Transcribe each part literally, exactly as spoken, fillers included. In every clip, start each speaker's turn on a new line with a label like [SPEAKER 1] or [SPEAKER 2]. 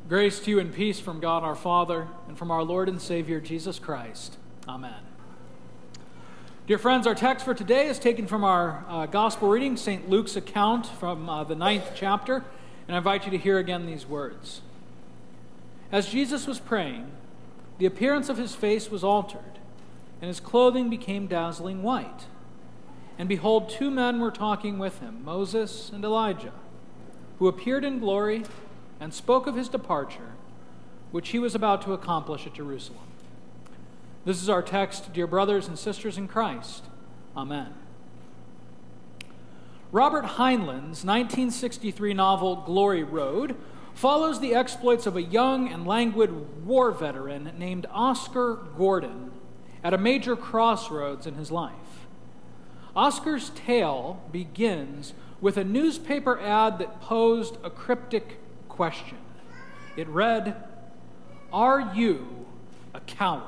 [SPEAKER 1] Grace to you and peace from God our Father and from our Lord and Savior Jesus Christ. Amen. Dear friends, our text for today is taken from our uh, gospel reading, Saint Luke's account from uh, the ninth chapter, and I invite you to hear again these words. As Jesus was praying, the appearance of his face was altered, and his clothing became dazzling white. And behold, two men were talking with him, Moses and Elijah, who appeared in glory and spoke of his departure, which he was about to accomplish at Jerusalem. This is our text, dear brothers and sisters in Christ. Amen. Robert Heinlein's nineteen sixty-three novel Glory Road follows the exploits of a young and languid war veteran named Oscar Gordon at a major crossroads in his life. Oscar's tale begins with a newspaper ad that posed a cryptic question. It read, "Are you a coward?"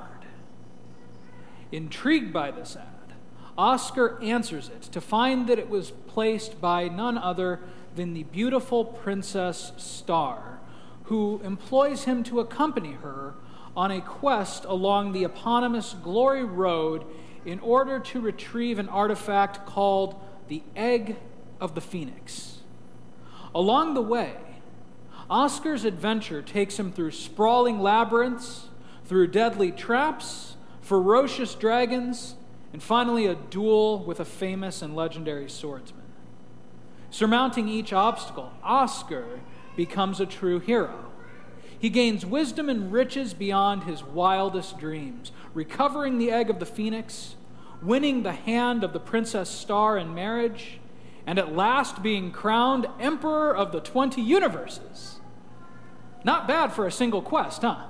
[SPEAKER 1] Intrigued by this ad, Oscar answers it to find that it was placed by none other than the beautiful Princess Star, who employs him to accompany her on a quest along the eponymous Glory Road in order to retrieve an artifact called the Egg of the Phoenix. Along the way, Oscar's adventure takes him through sprawling labyrinths, through deadly traps, ferocious dragons, and finally a duel with a famous and legendary swordsman. Surmounting each obstacle, Oscar becomes a true hero. He gains wisdom and riches beyond his wildest dreams, recovering the Egg of the Phoenix, winning the hand of the Princess Star in marriage, and at last being crowned Emperor of the twenty universes. Not bad for a single quest, huh?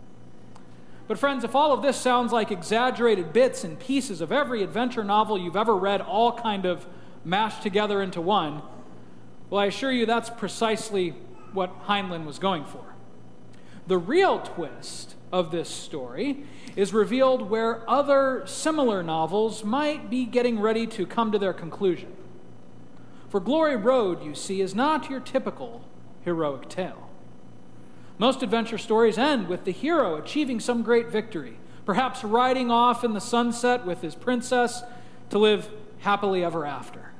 [SPEAKER 1] But friends, if all of this sounds like exaggerated bits and pieces of every adventure novel you've ever read all kind of mashed together into one, well, I assure you that's precisely what Heinlein was going for. The real twist of this story is revealed where other similar novels might be getting ready to come to their conclusion. For Glory Road, you see, is not your typical heroic tale. Most adventure stories end with the hero achieving some great victory, perhaps riding off in the sunset with his princess to live happily ever after.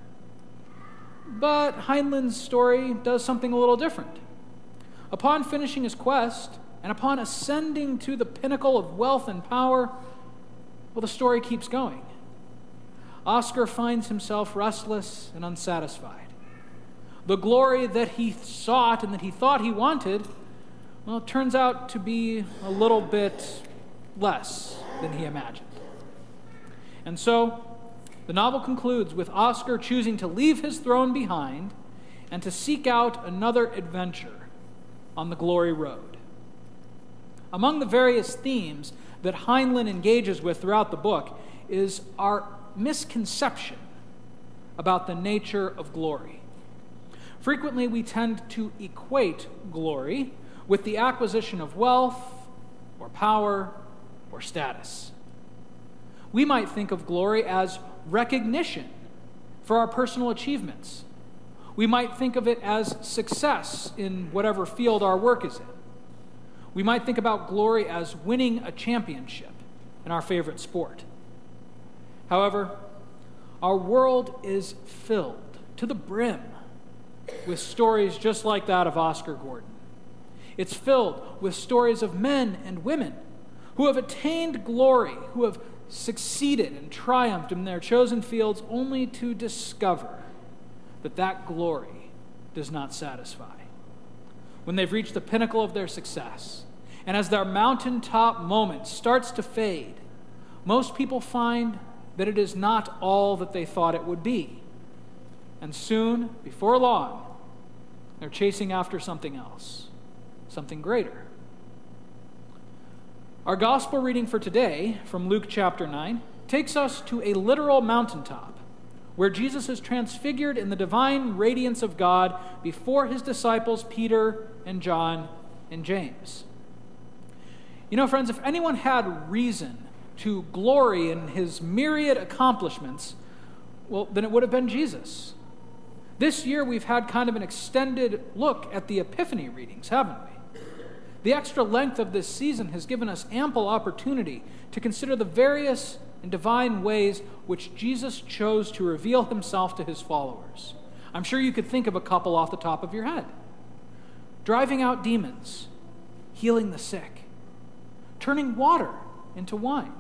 [SPEAKER 1] But Heinlein's story does something a little different. Upon finishing his quest, and upon ascending to the pinnacle of wealth and power, well, the story keeps going. Oscar finds himself restless and unsatisfied. The glory that he sought and that he thought he wanted, well, it turns out to be a little bit less than he imagined. And so, the novel concludes with Oscar choosing to leave his throne behind and to seek out another adventure on the Glory Road. Among the various themes that Heinlein engages with throughout the book is our misconception about the nature of glory. Frequently, we tend to equate glory with the acquisition of wealth or power or status. We might think of glory as recognition for our personal achievements. We might think of it as success in whatever field our work is in. We might think about glory as winning a championship in our favorite sport. However, our world is filled to the brim with stories just like that of Oscar Gordon. It's filled with stories of men and women who have attained glory, who have succeeded and triumphed in their chosen fields only to discover that that glory does not satisfy. When they've reached the pinnacle of their success, and as their mountaintop moment starts to fade, most people find that it is not all that they thought it would be. And soon, before long, they're chasing after something else. Something greater. Our gospel reading for today from Luke chapter nine takes us to a literal mountaintop where Jesus is transfigured in the divine radiance of God before his disciples Peter and John and James. You know, friends, if anyone had reason to glory in his myriad accomplishments, well, then it would have been Jesus. This year we've had kind of an extended look at the Epiphany readings, haven't we? The extra length of this season has given us ample opportunity to consider the various and divine ways which Jesus chose to reveal himself to his followers. I'm sure you could think of a couple off the top of your head. Driving out demons, healing the sick, turning water into wine.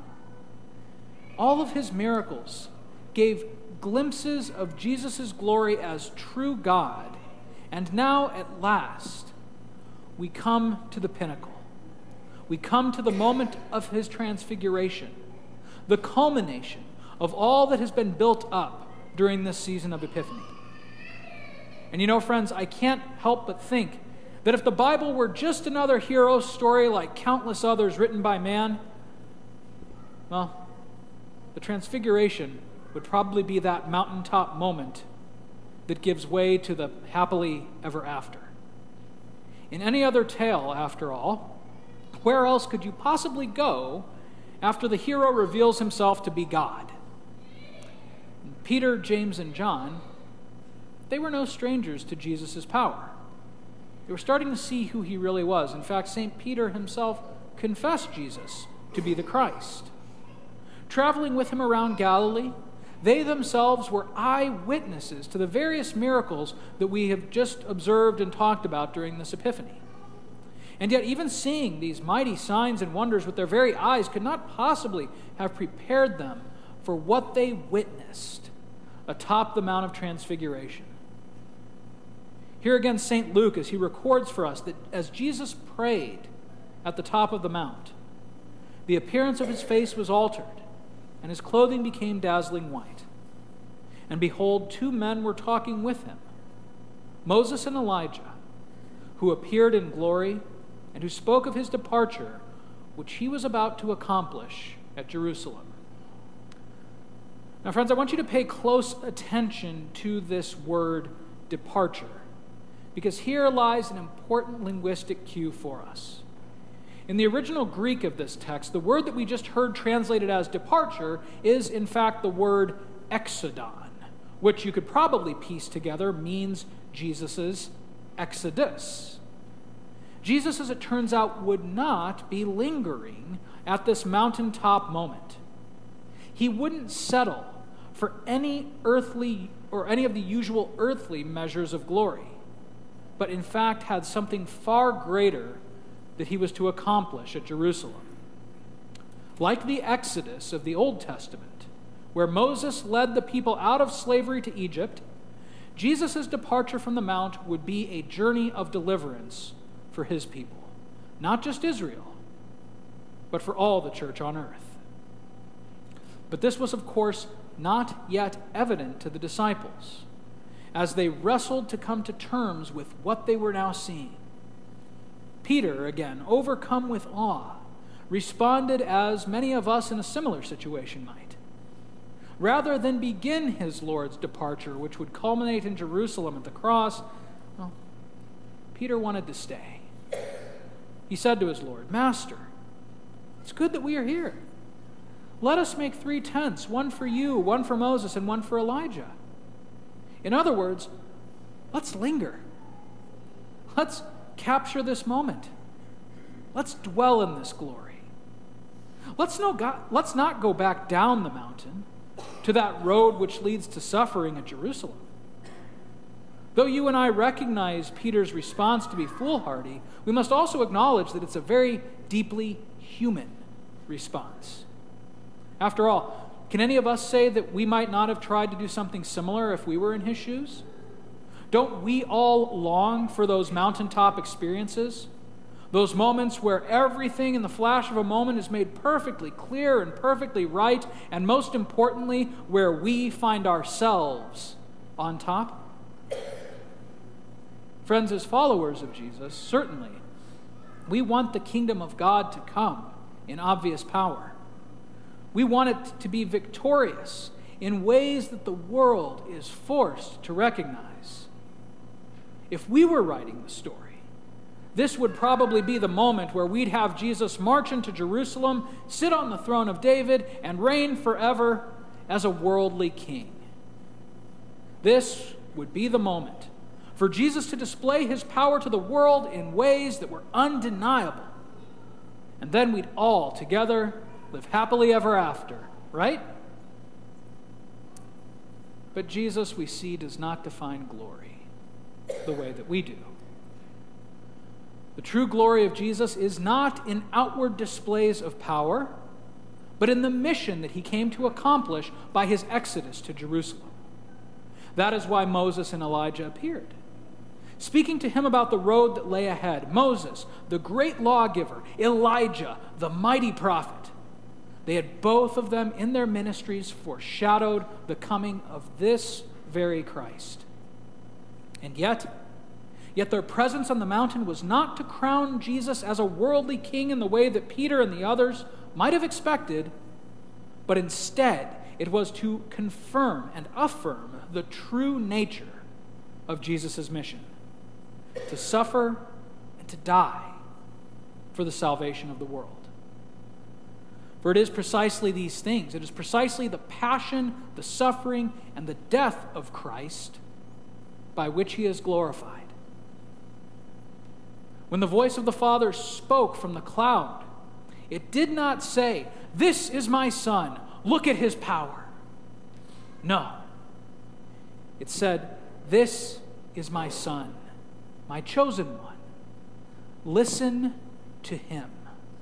[SPEAKER 1] All of his miracles gave glimpses of Jesus' glory as true God, and now at last we come to the pinnacle. We come to the moment of his transfiguration, the culmination of all that has been built up during this season of Epiphany. And you know, friends, I can't help but think that if the Bible were just another hero story like countless others written by man, well, the Transfiguration would probably be that mountaintop moment that gives way to the happily ever after. In any other tale, after all, where else could you possibly go after the hero reveals himself to be God? And Peter, James, and John, they were no strangers to Jesus' power. They were starting to see who he really was. In fact, Saint Peter himself confessed Jesus to be the Christ. Traveling with him around Galilee, they themselves were eyewitnesses to the various miracles that we have just observed and talked about during this Epiphany. And yet, even seeing these mighty signs and wonders with their very eyes could not possibly have prepared them for what they witnessed atop the Mount of Transfiguration. Here again, Saint Luke, as he records for us that as Jesus prayed at the top of the mount, the appearance of his face was altered, and his clothing became dazzling white. And behold, two men were talking with him, Moses and Elijah, who appeared in glory and who spoke of his departure, which he was about to accomplish at Jerusalem. Now, friends, I want you to pay close attention to this word departure, because here lies an important linguistic cue for us. In the original Greek of this text, the word that we just heard translated as departure is, in fact, the word exodon, which you could probably piece together means Jesus' exodus. Jesus, as it turns out, would not be lingering at this mountaintop moment. He wouldn't settle for any earthly or any of the usual earthly measures of glory, but in fact had something far greater that he was to accomplish at Jerusalem. Like the Exodus of the Old Testament, where Moses led the people out of slavery to Egypt, Jesus' departure from the mount would be a journey of deliverance for his people, not just Israel, but for all the church on earth. But this was, of course, not yet evident to the disciples as they wrestled to come to terms with what they were now seeing. Peter, again, overcome with awe, responded as many of us in a similar situation might. Rather than begin his Lord's departure, which would culminate in Jerusalem at the cross, well, Peter wanted to stay. He said to his Lord, "Master, it's good that we are here. Let us make three tents, one for you, one for Moses, and one for Elijah." In other words, let's linger. Let's capture this moment. Let's dwell in this glory. Let's, no go, let's not go back down the mountain to that road which leads to suffering at Jerusalem. Though you and I recognize Peter's response to be foolhardy, we must also acknowledge that it's a very deeply human response. After all, can any of us say that we might not have tried to do something similar if we were in his shoes? Don't we all long for those mountaintop experiences? Those moments where everything in the flash of a moment is made perfectly clear and perfectly right, and most importantly, where we find ourselves on top? Friends, as followers of Jesus, certainly, we want the kingdom of God to come in obvious power. We want it to be victorious in ways that the world is forced to recognize. If we were writing the story, this would probably be the moment where we'd have Jesus march into Jerusalem, sit on the throne of David, and reign forever as a worldly king. This would be the moment for Jesus to display his power to the world in ways that were undeniable. And then we'd all together live happily ever after, right? But Jesus, we see, does not define glory the way that we do. The true glory of Jesus is not in outward displays of power, but in the mission that he came to accomplish by his exodus to Jerusalem. That is why Moses and Elijah appeared, speaking to him about the road that lay ahead. Moses, the great lawgiver, Elijah, the mighty prophet. They had both of them in their ministries foreshadowed the coming of this very Christ. And yet, yet their presence on the mountain was not to crown Jesus as a worldly king in the way that Peter and the others might have expected, but instead it was to confirm and affirm the true nature of Jesus' mission, to suffer and to die for the salvation of the world. For it is precisely these things, it is precisely the passion, the suffering, and the death of Christ by which he is glorified. When the voice of the Father spoke from the cloud, it did not say, "This is my Son, look at his power." No. It said, "This is my Son, my chosen one. Listen to him."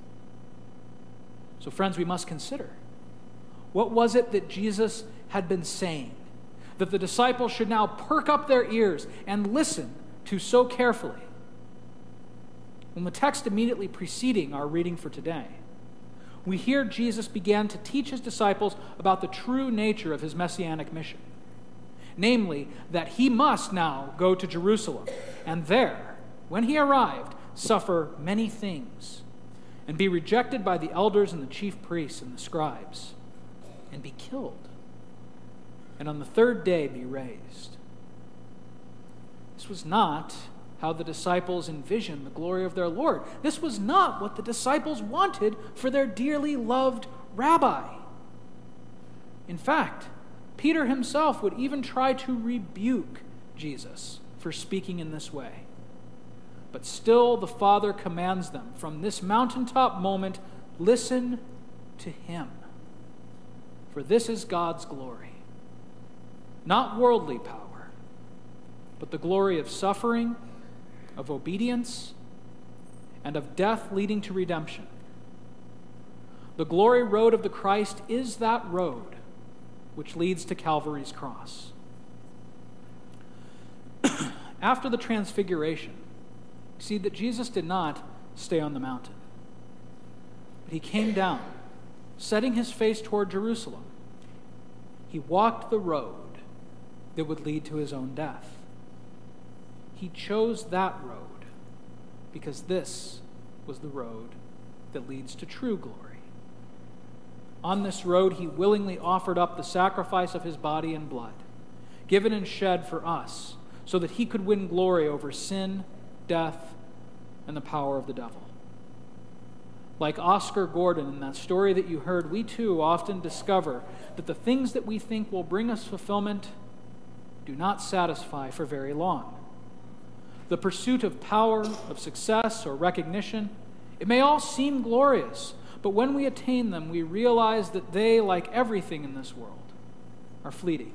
[SPEAKER 1] So friends, we must consider, what was it that Jesus had been saying that the disciples should now perk up their ears and listen to so carefully? In the text immediately preceding our reading for today, we hear Jesus began to teach his disciples about the true nature of his messianic mission, namely that he must now go to Jerusalem and there, when he arrived, suffer many things and be rejected by the elders and the chief priests and the scribes and be killed, and on the third day be raised. This was not how the disciples envisioned the glory of their Lord. This was not what the disciples wanted for their dearly loved rabbi. In fact, Peter himself would even try to rebuke Jesus for speaking in this way. But still the Father commands them from this mountaintop moment, listen to him. For this is God's glory. Not worldly power, but the glory of suffering, of obedience, and of death leading to redemption. The glory road of the Christ is that road which leads to Calvary's cross. After the transfiguration, you see that Jesus did not stay on the mountain, but he came down, setting his face toward Jerusalem. He walked the road that would lead to his own death. He chose that road because this was the road that leads to true glory. On this road, he willingly offered up the sacrifice of his body and blood, given and shed for us, so that he could win glory over sin, death, and the power of the devil. Like Oscar Gordon in that story that you heard, we too often discover that the things that we think will bring us fulfillment do not satisfy for very long. The pursuit of power, of success, or recognition, it may all seem glorious, but when we attain them, we realize that they, like everything in this world, are fleeting.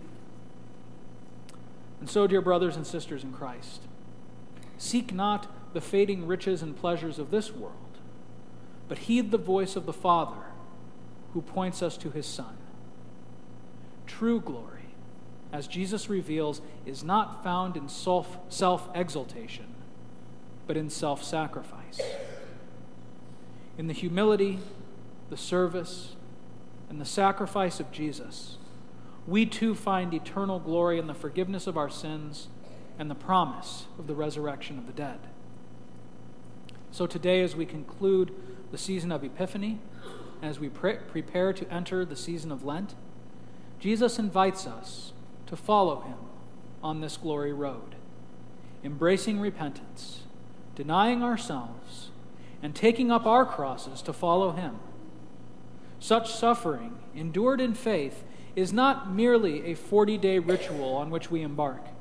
[SPEAKER 1] And so, dear brothers and sisters in Christ, seek not the fading riches and pleasures of this world, but heed the voice of the Father who points us to his Son. True glory, as Jesus reveals, is not found in self, self-exaltation, but in self-sacrifice. In the humility, the service, and the sacrifice of Jesus, we too find eternal glory in the forgiveness of our sins and the promise of the resurrection of the dead. So today, as we conclude the season of Epiphany, and as we pre- prepare to enter the season of Lent, Jesus invites us to follow him on this glory road, embracing repentance, denying ourselves, and taking up our crosses to follow him. Such suffering, endured in faith, is not merely a forty-day ritual on which we embark,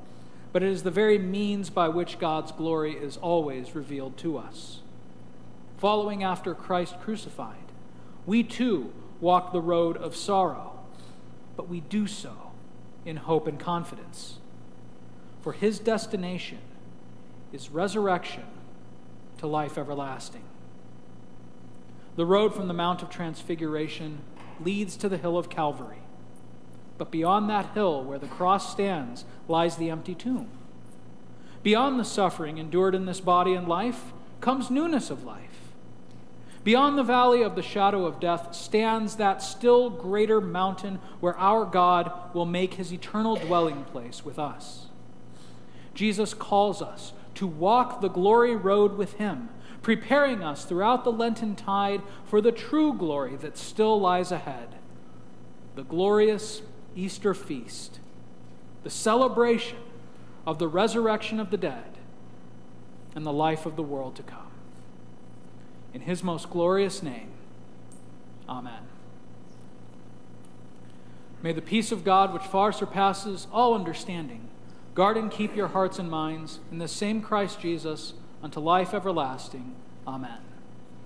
[SPEAKER 1] but it is the very means by which God's glory is always revealed to us. Following after Christ crucified, we too walk the road of sorrow, but we do so in hope and confidence. For his destination is resurrection to life everlasting. The road from the Mount of Transfiguration leads to the hill of Calvary. But beyond that hill where the cross stands lies the empty tomb. Beyond the suffering endured in this body and life comes newness of life. Beyond the valley of the shadow of death stands that still greater mountain where our God will make his eternal dwelling place with us. Jesus calls us to walk the glory road with him, preparing us throughout the Lenten tide for the true glory that still lies ahead, the glorious Easter feast, the celebration of the resurrection of the dead and the life of the world to come. In his most glorious name, amen. May the peace of God, which far surpasses all understanding, guard and keep your hearts and minds in the same Christ Jesus unto life everlasting. Amen.